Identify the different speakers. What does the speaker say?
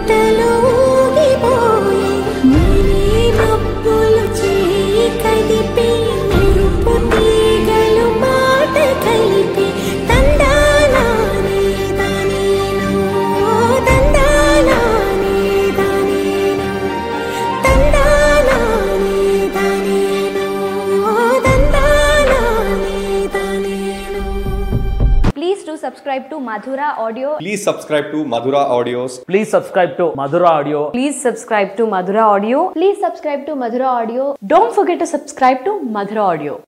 Speaker 1: మంటలో ఊగిపోయే నీలి మబ్బులు చేయి కదిపి మెరుపు తీగలు మాట కలిపి తందానానే దానేనో తందానానే దానేనో తందానానే దానేనో తందానానే దానేనో.
Speaker 2: Please do subscribe to Madhura Audio.
Speaker 3: Please subscribe to Madhura Audios.
Speaker 4: Please subscribe to Madhura Audio.
Speaker 2: Please subscribe to Madhura Audio. Please subscribe to Madhura Audio. Don't forget to subscribe to Madhura Audio.